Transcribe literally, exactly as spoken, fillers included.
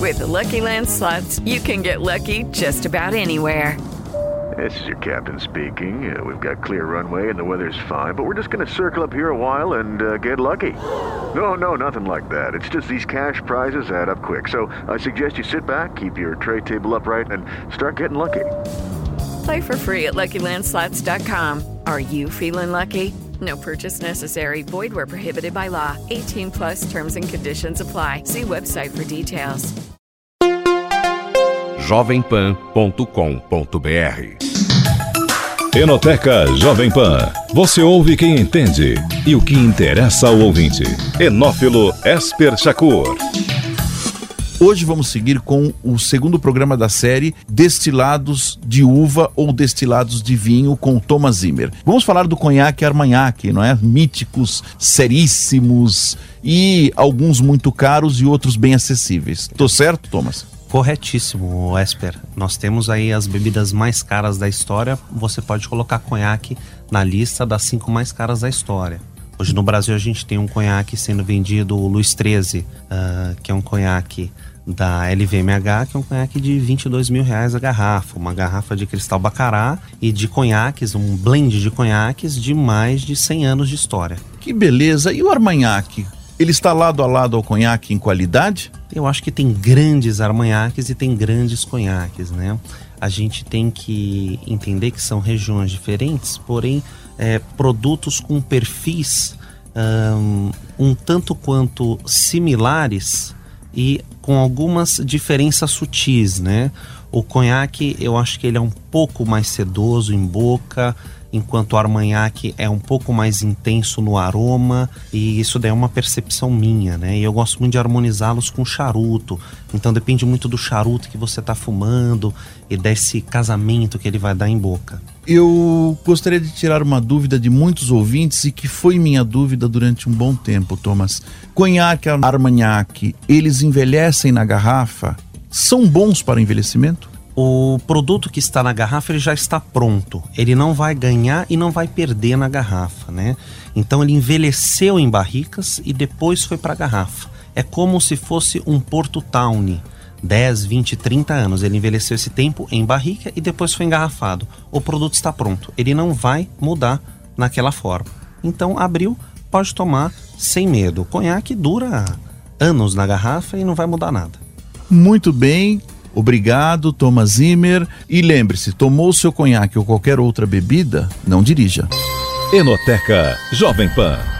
With the Lucky Land Slots, you can get lucky just about anywhere. This is your captain speaking. Uh, we've got clear runway and the weather's fine, but we're just going to circle up here a while and uh, get lucky. No, no, nothing like that. It's just these cash prizes add up quick. So I suggest you sit back, keep your tray table upright, and start getting lucky. Play for free at Lucky Land Slots dot com. Are you feeling lucky? No purchase necessary. Void where prohibited by law. eighteen plus terms and conditions apply. See website for details. jovem pan ponto com ponto b r Enoteca Jovem Pan. Você ouve quem entende e o que interessa ao ouvinte. Enófilo Esper Shakur. Hoje vamos seguir com o segundo programa da série Destilados de Uva ou Destilados de Vinho com Thomas Zimmer. Vamos falar do conhaque Armagnac, não é? Míticos, seríssimos e alguns muito caros e outros bem acessíveis. Tô certo, Thomas? Corretíssimo, Esper. Nós temos aí as bebidas mais caras da história. Você pode colocar conhaque na lista das cinco mais caras da história. Hoje no Brasil a gente tem um conhaque sendo vendido, o Luiz treze, uh, que é um conhaque da L V M H, que é um conhaque de vinte e dois mil reais a garrafa. Uma garrafa de cristal Baccarat e de conhaques, um blend de conhaques de mais de cem anos de história. Que beleza! E o Armagnac? Ele está lado a lado ao conhaque em qualidade? Eu acho que tem grandes armagnacs e tem grandes conhaques, né? A gente tem que entender que são regiões diferentes, porém é, produtos com perfis um, um tanto quanto similares e com algumas diferenças sutis, né? O conhaque, eu acho que ele é um pouco mais sedoso em boca, enquanto o Armagnac é um pouco mais intenso no aroma, e isso daí é uma percepção minha, né? E eu gosto muito de harmonizá-los com charuto, então depende muito do charuto que você está fumando e desse casamento que ele vai dar em boca. Eu gostaria de tirar uma dúvida de muitos ouvintes e que foi minha dúvida durante um bom tempo, Thomas. Conhaque, Armagnac, eles envelhecem na garrafa? São bons para envelhecimento? O produto que está na garrafa ele já está pronto. Ele não vai ganhar e não vai perder na garrafa, né? Então ele envelheceu em barricas e depois foi para a garrafa. É como se fosse um Porto Tawny. dez, vinte, trinta anos. Ele envelheceu esse tempo em barrica e depois foi engarrafado. O produto está pronto. Ele não vai mudar naquela forma. Então abriu, pode tomar sem medo. O conhaque dura anos na garrafa e não vai mudar nada. Muito bem. Obrigado, Thomas Zimmer. E lembre-se, tomou seu conhaque ou qualquer outra bebida, não dirija. Enoteca Jovem Pan.